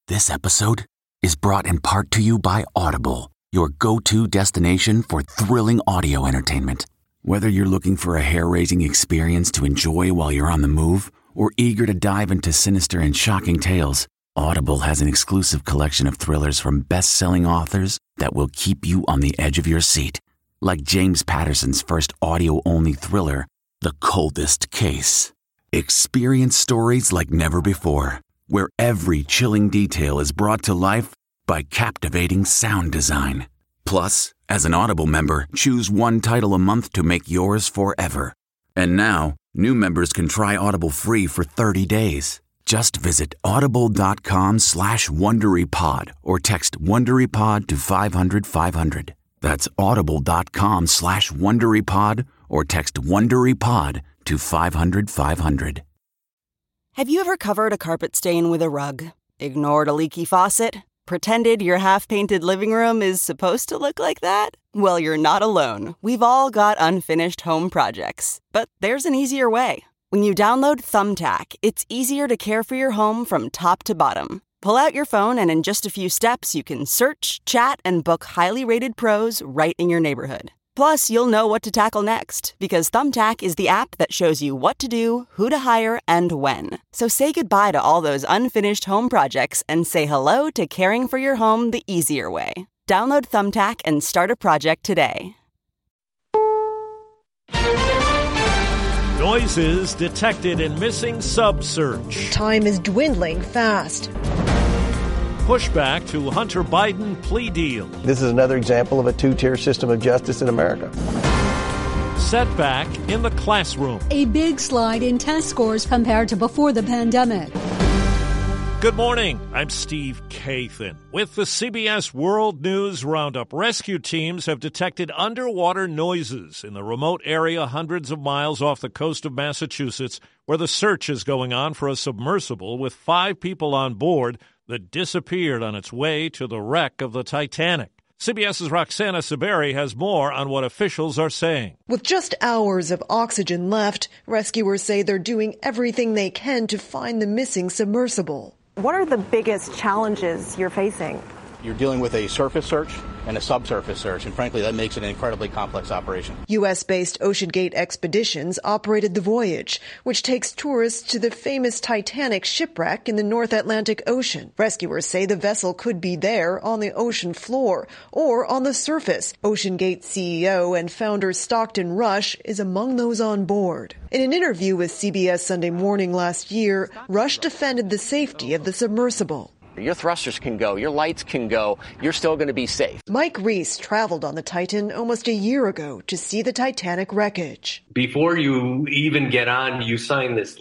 This episode is brought in part to you by Audible, your go-to destination for thrilling audio entertainment. Whether you're looking for a hair-raising experience to enjoy while you're on the move or eager to dive into sinister and shocking tales, Audible has an exclusive collection of thrillers from best-selling authors that will keep you on the edge of your seat. Like James Patterson's first audio-only thriller, The Coldest Case. Experience stories like never before, where every chilling detail is brought to life by captivating sound design. Plus, as an Audible member, choose one title a month to make yours forever. And now, new members can try Audible free for 30 days. Just visit audible.com/WonderyPod or text WonderyPod to 500-500. That's audible.com/WonderyPod or text WonderyPod to 500-500. Have you ever covered a carpet stain with a rug? Ignored a leaky faucet? Pretended your half-painted living room is supposed to look like that? Well, you're not alone. We've all got unfinished home projects. But there's an easier way. When you download Thumbtack, it's easier to care for your home from top to bottom. Pull out your phone and in just a few steps, you can search, chat, and book highly rated pros right in your neighborhood. Plus, you'll know what to tackle next, because Thumbtack is the app that shows you what to do, who to hire, and when. So say goodbye to all those unfinished home projects and say hello to caring for your home the easier way. Download Thumbtack and start a project today. Noises detected in missing sub search. Time is dwindling fast. Pushback to Hunter Biden plea deal. This is another example of a two-tier system of justice in America. Setback in the classroom. A big slide in test scores compared to before the pandemic. Good morning. I'm Steve Kathan. With the CBS World News Roundup, rescue teams have detected underwater noises in the remote area hundreds of miles off the coast of Massachusetts, where the search is going on for a submersible with 5 people on board that disappeared on its way to the wreck of the Titanic. CBS's Roxana Saberi has more on what officials are saying. With just hours of oxygen left, rescuers say they're doing everything they can to find the missing submersible. What are the biggest challenges you're facing? You're dealing with a surface search and a subsurface search, and frankly, that makes it an incredibly complex operation. U.S.-based OceanGate Expeditions operated the voyage, which takes tourists to the famous Titanic shipwreck in the North Atlantic Ocean. Rescuers say the vessel could be there on the ocean floor or on the surface. OceanGate CEO and founder Stockton Rush is among those on board. In an interview with CBS Sunday Morning last year, Rush defended the safety of the submersible. Your thrusters can go, your lights can go, you're still going to be safe. Mike Reese traveled on the Titan almost a year ago to see the Titanic wreckage. Before you even get on, you sign this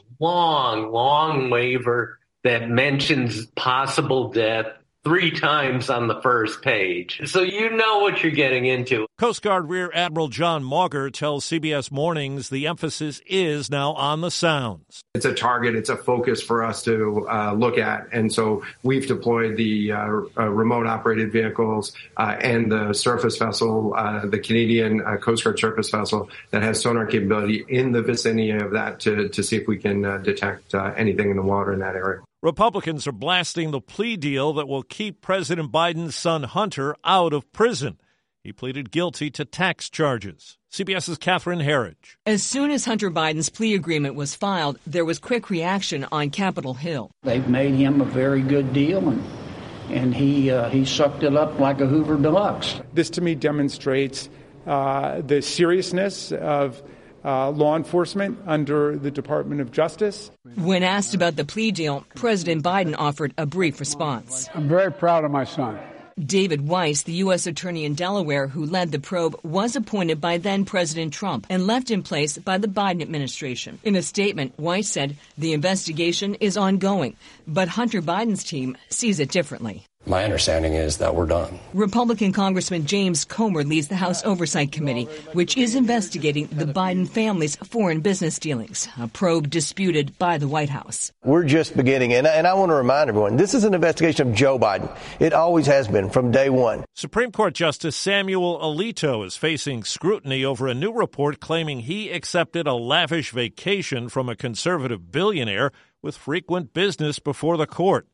long waiver that mentions possible death 3 times on the first page. So you know what you're getting into. Coast Guard Rear Admiral John Mauger tells CBS Mornings the emphasis is now on the sounds. It's a target, it's a focus for us to look at. And so we've deployed the remote operated vehicles and the surface vessel, the Canadian Coast Guard surface vessel that has sonar capability in the vicinity of that to see if we can detect anything in the water in that area. Republicans are blasting the plea deal that will keep President Biden's son Hunter out of prison. He pleaded guilty to tax charges. CBS's Catherine Herridge. As soon as Hunter Biden's plea agreement was filed, there was quick reaction on Capitol Hill. They've made him a very good deal, and he sucked it up like a Hoover Deluxe. This to me demonstrates the seriousness of law enforcement under the Department of Justice. When asked about the plea deal, President Biden offered a brief response. I'm very proud of my son. David Weiss, the U.S. attorney in Delaware who led the probe, was appointed by then-President Trump and left in place by the Biden administration. In a statement, Weiss said the investigation is ongoing, but Hunter Biden's team sees it differently. My understanding is that we're done. Republican Congressman James Comer leads the House Oversight Committee, which is investigating the Biden family's foreign business dealings, a probe disputed by the White House. We're just beginning, and I want to remind everyone, this is an investigation of Joe Biden. It always has been from day one. Supreme Court Justice Samuel Alito is facing scrutiny over a new report claiming he accepted a lavish vacation from a conservative billionaire with frequent business before the court.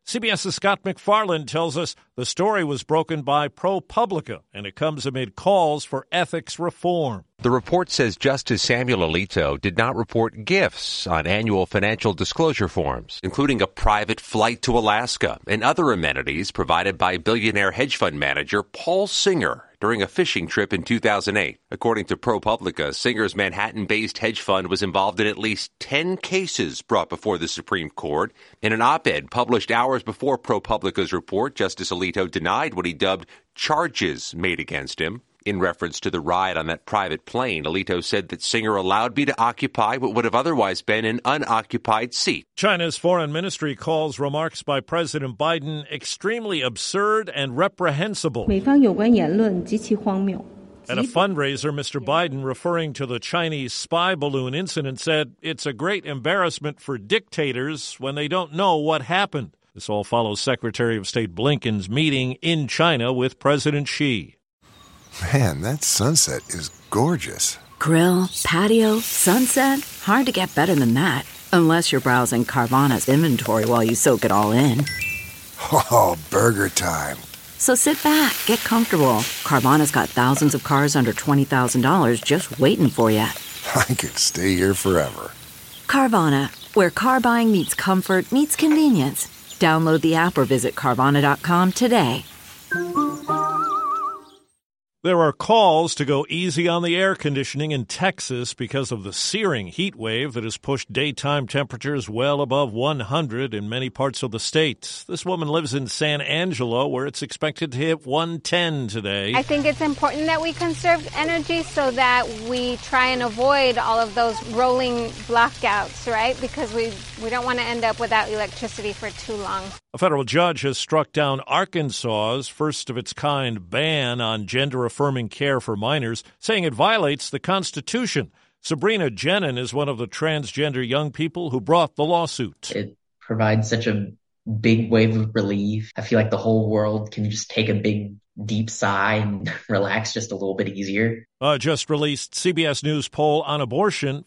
CBS's Scott McFarland tells us the story was broken by ProPublica, and it comes amid calls for ethics reform. The report says Justice Samuel Alito did not report gifts on annual financial disclosure forms, including a private flight to Alaska and other amenities provided by billionaire hedge fund manager Paul Singer during a fishing trip in 2008. According to ProPublica, Singer's Manhattan-based hedge fund was involved in at least 10 cases brought before the Supreme Court. In an op-ed published hours before ProPublica's report, Justice Alito denied what he dubbed charges made against him. In reference to the ride on that private plane, Alito said that Singer allowed me to occupy what would have otherwise been an unoccupied seat. China's foreign ministry calls remarks by President Biden extremely absurd and reprehensible. At a fundraiser, Mr. Biden, referring to the Chinese spy balloon incident, said it's a great embarrassment for dictators when they don't know what happened. This all follows Secretary of State Blinken's meeting in China with President Xi. Man, that sunset is gorgeous. Grill, patio, sunset. Hard to get better than that. Unless you're browsing Carvana's inventory while you soak it all in. Oh, burger time. So sit back, get comfortable. Carvana's got thousands of cars under $20,000 just waiting for you. I could stay here forever. Carvana, where car buying meets comfort meets convenience. Download the app or visit Carvana.com today. There are calls to go easy on the air conditioning in Texas because of the searing heat wave that has pushed daytime temperatures well above 100 in many parts of the state. This woman lives in San Angelo, where it's expected to hit 110 today. I think it's important that we conserve energy so that we try and avoid all of those rolling blackouts, right? Because we don't want to end up without electricity for too long. A federal judge has struck down Arkansas's first-of-its-kind ban on gender-affirming care for minors, saying it violates the Constitution. Sabrina Jenin is one of the transgender young people who brought the lawsuit. It provides such a big wave of relief. I feel like the whole world can just take a big, deep sigh and relax just a little bit easier. A just-released CBS News poll on abortion,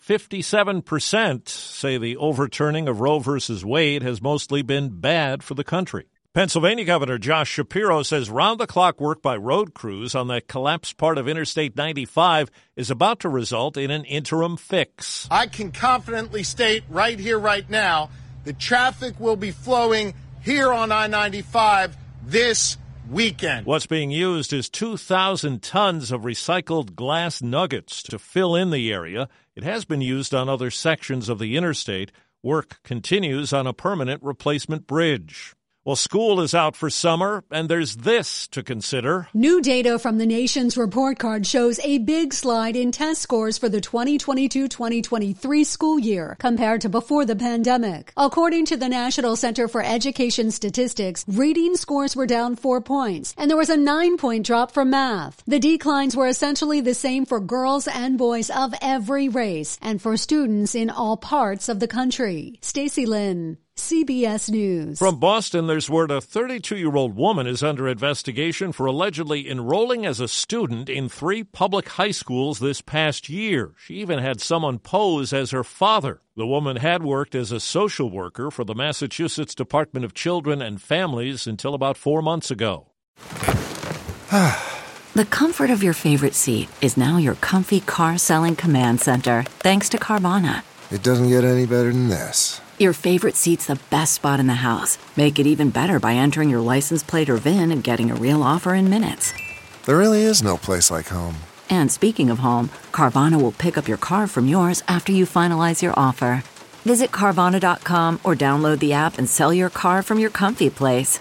57% say the overturning of Roe v. Wade has mostly been bad for the country. Pennsylvania Governor Josh Shapiro says round-the-clock work by road crews on that collapsed part of Interstate 95 is about to result in an interim fix. I can confidently state right here, right now, the traffic will be flowing here on I-95 this weekend. What's being used is 2,000 tons of recycled glass nuggets to fill in the area. It has been used on other sections of the interstate. Work continues on a permanent replacement bridge. Well, school is out for summer, and there's this to consider. New data from the nation's report card shows a big slide in test scores for the 2022-2023 school year compared to before the pandemic. According to the National Center for Education Statistics, reading scores were down 4 points, and there was a 9-point drop for math. The declines were essentially the same for girls and boys of every race and for students in all parts of the country. Stacey Lynn, CBS News. From Boston, there's word a 32-year-old woman is under investigation for allegedly enrolling as a student in 3 public high schools this past year. She even had someone pose as her father. The woman had worked as a social worker for the Massachusetts Department of Children and Families until about 4 months ago. The comfort of your favorite seat is now your comfy car-selling command center, thanks to Carvana. It doesn't get any better than this. Your favorite seat's the best spot in the house. Make it even better by entering your license plate or VIN and getting a real offer in minutes. There really is no place like home. And speaking of home, Carvana will pick up your car from yours after you finalize your offer. Visit Carvana.com or download the app and sell your car from your comfy place.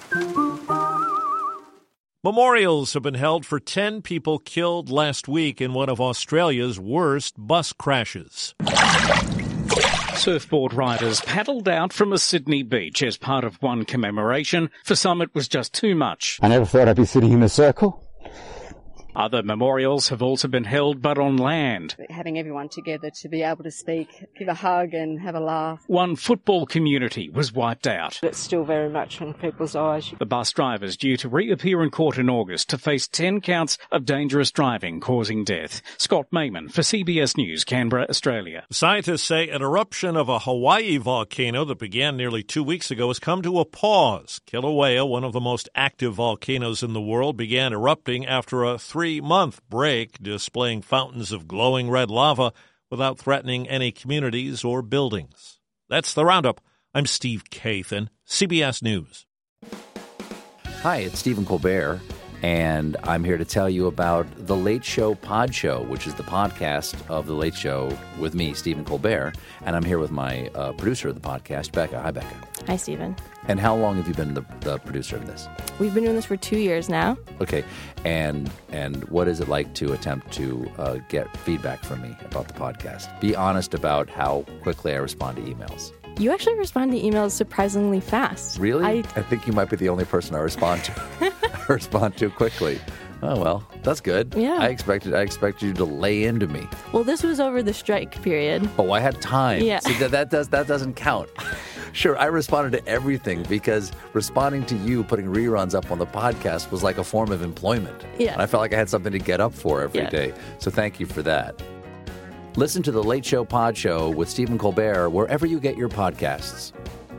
Memorials have been held for 10 people killed last week in one of Australia's worst bus crashes. Surfboard riders paddled out from a Sydney beach as part of one commemoration. For some, it was just too much. I never thought I'd be sitting in a circle Other memorials have also been held, but on land. Having everyone together to be able to speak, give a hug and have a laugh. One football community was wiped out. It's still very much in people's eyes. The bus driver is due to reappear in court in August to face 10 counts of dangerous driving causing death. Scott Mayman for CBS News, Canberra, Australia. Scientists say an eruption of a Hawaii volcano that began nearly 2 weeks ago has come to a pause. Kilauea, one of the most active volcanoes in the world, began erupting after a 3-month break, displaying fountains of glowing red lava without threatening any communities or buildings. That's the Roundup. I'm Steve Kathan, CBS News. Hi, it's Stephen Colbert, and I'm here to tell you about The Late Show Pod Show, which is the podcast of The Late Show with me, Stephen Colbert, and I'm here with my producer of the podcast, Becca. Hi, Becca. Hi, Stephen. And how long have you been the producer of this? We've been doing this for 2 years now. Okay, and what is it like to attempt to get feedback from me about the podcast? Be honest about how quickly I respond to emails. You actually respond to emails surprisingly fast. Really? I think you might be the only person I respond to quickly. Oh, well, that's good. Yeah. I expected you to lay into me. Well, this was over the strike period. Oh, I had time. Yeah. See, that doesn't count. Sure, I responded to everything because responding to you putting reruns up on the podcast was like a form of employment. Yeah. And I felt like I had something to get up for every day. So thank you for that. Listen to The Late Show Pod Show with Stephen Colbert wherever you get your podcasts.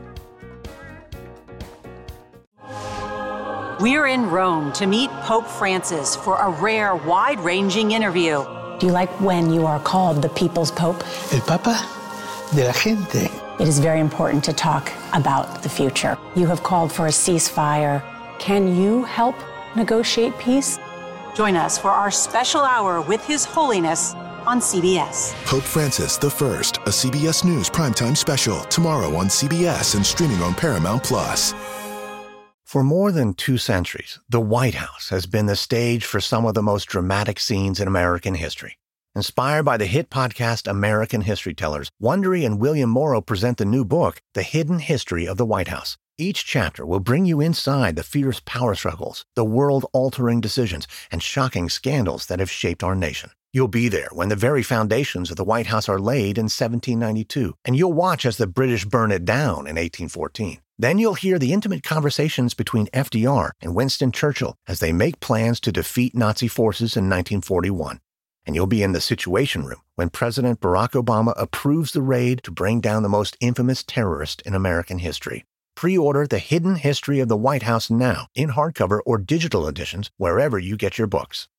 We're in Rome to meet Pope Francis for a rare, wide-ranging interview. Do you like when you are called the People's Pope? El Papa de la gente. It is very important to talk about the future. You have called for a ceasefire. Can you help negotiate peace? Join us for our special hour with His Holiness on CBS. Pope Francis I, a CBS News primetime special, tomorrow on CBS and streaming on Paramount+. For more than 2 centuries, the White House has been the stage for some of the most dramatic scenes in American history. Inspired by the hit podcast American History Tellers, Wondery and William Morrow present the new book, The Hidden History of the White House. Each chapter will bring you inside the fierce power struggles, the world-altering decisions, and shocking scandals that have shaped our nation. You'll be there when the very foundations of the White House are laid in 1792, and you'll watch as the British burn it down in 1814. Then you'll hear the intimate conversations between FDR and Winston Churchill as they make plans to defeat Nazi forces in 1941. And you'll be in the Situation Room when President Barack Obama approves the raid to bring down the most infamous terrorist in American history. Pre-order The Hidden History of the White House now in hardcover or digital editions wherever you get your books.